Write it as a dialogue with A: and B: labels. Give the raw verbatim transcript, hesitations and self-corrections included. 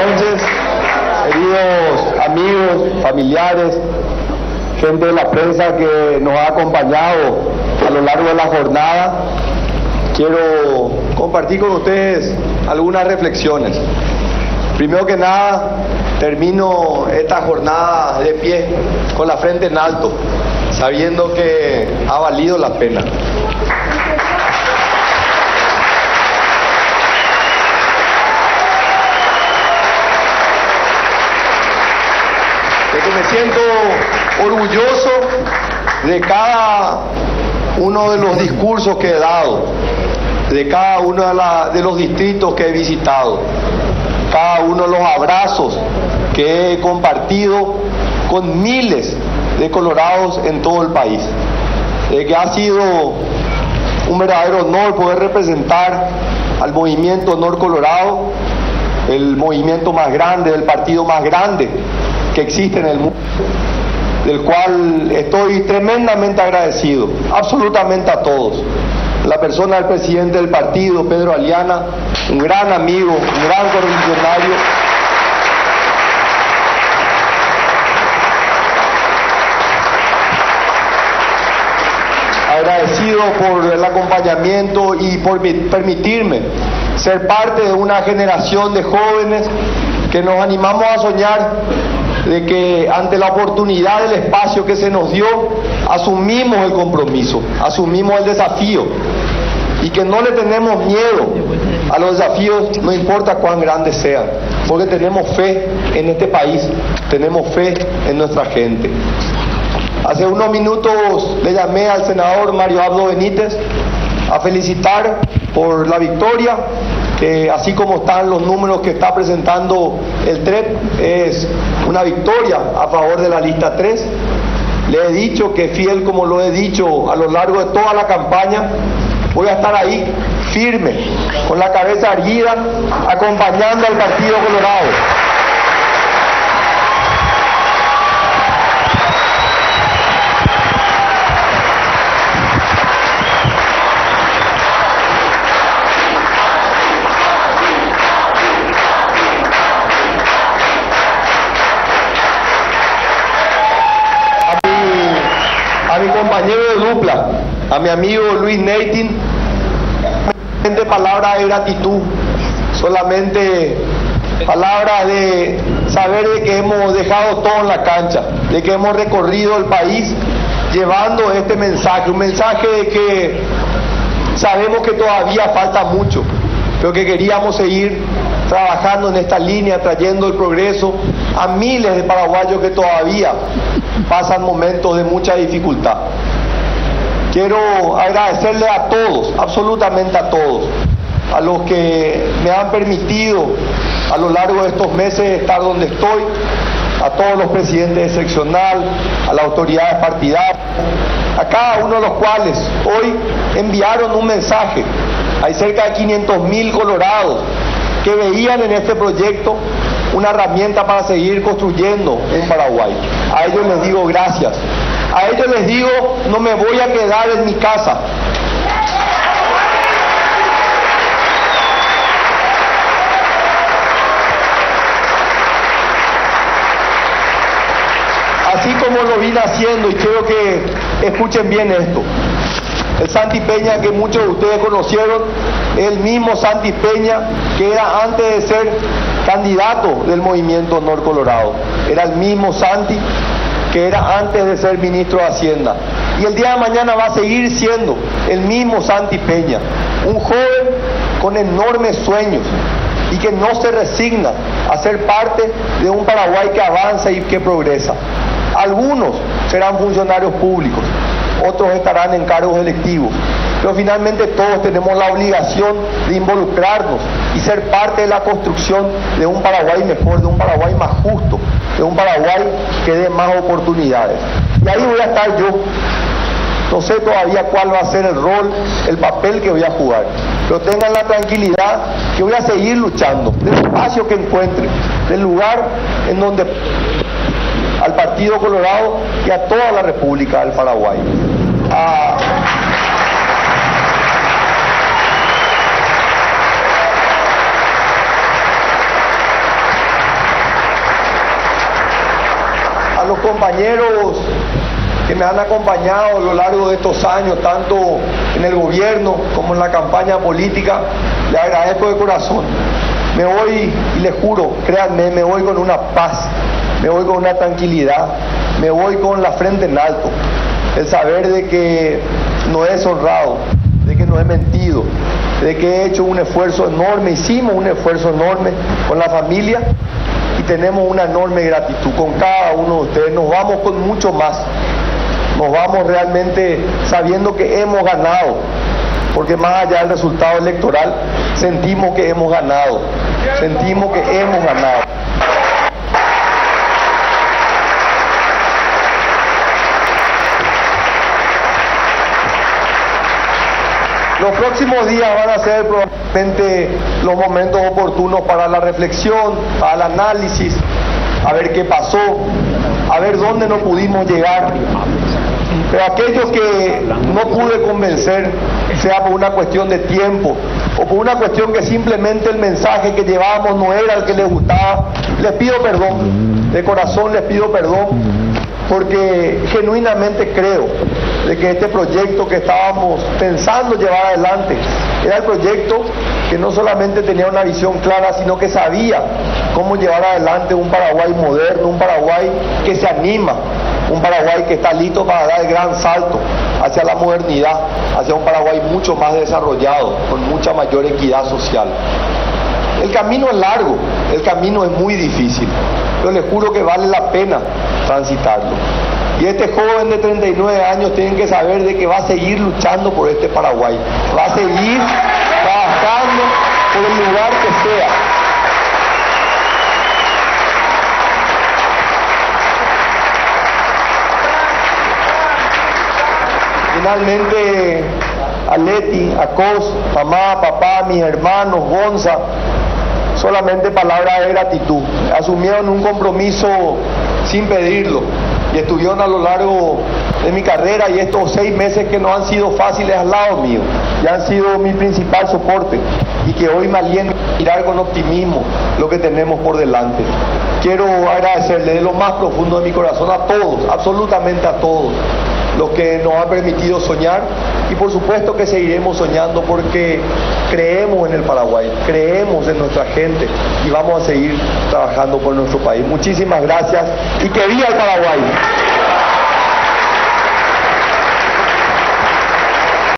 A: noches, queridos amigos, familiares, gente de la prensa que nos ha acompañado a lo largo de la jornada. Quiero compartir con ustedes algunas reflexiones. Primero que nada, termino esta jornada de pie, con la frente en alto, sabiendo que ha valido la pena. De que me siento orgulloso de cada uno de los discursos que he dado, de cada uno de, la, de los distritos que he visitado, cada uno de los abrazos que he compartido con miles de colorados en todo el país. De que ha sido un verdadero honor poder representar al movimiento Honor Colorado, el movimiento más grande, el partido más grande que existe en el mundo, del cual estoy tremendamente agradecido, absolutamente a todos. La persona del presidente del partido, Pedro Aliana, un gran amigo, un gran correligionario. Agradecido por el acompañamiento y por permitirme ser parte de una generación de jóvenes que nos animamos a soñar, de que ante la oportunidad del espacio que se nos dio, asumimos el compromiso, asumimos el desafío, y que no le tenemos miedo a los desafíos, no importa cuán grandes sean, porque tenemos fe en este país, tenemos fe en nuestra gente. Hace unos minutos le llamé al senador Mario Abdo Benítez a felicitar por la victoria, que así como están los números que está presentando el T R E P, es una victoria a favor de la lista tres. Le he dicho que, fiel como lo he dicho a lo largo de toda la campaña, voy a estar ahí firme, con la cabeza erguida, acompañando al Partido Colorado. A mi compañero de dupla, a mi amigo Luis Neitin, solamente palabras de gratitud, solamente palabras de saber de que hemos dejado todo en la cancha, de que hemos recorrido el país llevando este mensaje, un mensaje de que sabemos que todavía falta mucho, pero que queríamos seguir trabajando en esta línea, trayendo el progreso a miles de paraguayos que todavía pasan momentos de mucha dificultad. Quiero agradecerle a todos, absolutamente a todos, a los que me han permitido a lo largo de estos meses estar donde estoy, a todos los presidentes de seccional, a las autoridades partidarias, a cada uno de los cuales hoy enviaron un mensaje. Hay cerca de quinientos mil colorados que veían en este proyecto una herramienta para seguir construyendo un Paraguay. A ellos les digo gracias. A ellos les digo, no me voy a quedar en mi casa. Así como lo vine haciendo, y quiero que escuchen bien esto. El Santi Peña que muchos de ustedes conocieron, el mismo Santi Peña que era antes de ser candidato del movimiento Honor Colorado, era el mismo Santi que era antes de ser ministro de Hacienda, y el día de mañana va a seguir siendo el mismo Santi Peña, un joven con enormes sueños y que no se resigna a ser parte de un Paraguay que avanza y que progresa. Algunos serán funcionarios públicos, otros estarán en cargos electivos, pero finalmente todos tenemos la obligación de involucrarnos y ser parte de la construcción de un Paraguay mejor, de un Paraguay más justo, de un Paraguay que dé más oportunidades. Y ahí voy a estar yo. No sé todavía cuál va a ser el rol, el papel que voy a jugar, pero tengan la tranquilidad que voy a seguir luchando del espacio que encuentre, del lugar en donde al Partido Colorado y a toda la República del Paraguay. Ah, compañeros que me han acompañado a lo largo de estos años, tanto en el gobierno como en la campaña política, les agradezco de corazón. Me voy, y les juro, créanme, me voy con una paz, me voy con una tranquilidad, me voy con la frente en alto, el saber de que no he deshonrado, de que no he mentido, de que he hecho un esfuerzo enorme, hicimos un esfuerzo enorme con la familia y tenemos una enorme gratitud con cada uno de ustedes. Nos vamos con mucho más, nos vamos realmente sabiendo que hemos ganado, porque más allá del resultado electoral sentimos que hemos ganado, sentimos que hemos ganado. Los próximos días van a ser probablemente los momentos oportunos para la reflexión, para el análisis, a ver qué pasó, a ver dónde no pudimos llegar. Pero aquellos que no pude convencer, sea por una cuestión de tiempo o por una cuestión que simplemente el mensaje que llevábamos no era el que les gustaba, les pido perdón, de corazón les pido perdón, porque genuinamente creo de que este proyecto que estábamos pensando llevar adelante era el proyecto que no solamente tenía una visión clara, sino que sabía cómo llevar adelante un Paraguay moderno, un Paraguay que se anima, un Paraguay que está listo para dar el gran salto hacia la modernidad, hacia un Paraguay mucho más desarrollado, con mucha mayor equidad social. El camino es largo, el camino es muy difícil, pero les juro que vale la pena transitarlo. Y este joven de treinta y nueve años tiene que saber de que va a seguir luchando por este Paraguay, va a seguir trabajando por el lugar que sea. Finalmente, a Leti, a Cos, mamá, papá, mis hermanos, Gonza, solamente palabras de gratitud. Asumieron un compromiso sin pedirlo y estuvieron a lo largo de mi carrera y estos seis meses que no han sido fáciles al lado mío, ya han sido mi principal soporte y que hoy me aliento a mirar con optimismo lo que tenemos por delante. Quiero agradecerle de lo más profundo de mi corazón a todos, absolutamente a todos, los que nos han permitido soñar y por supuesto que seguiremos soñando porque creemos en el Paraguay, creemos en nuestra gente y vamos a seguir trabajando por nuestro país. Muchísimas gracias y que viva el Paraguay.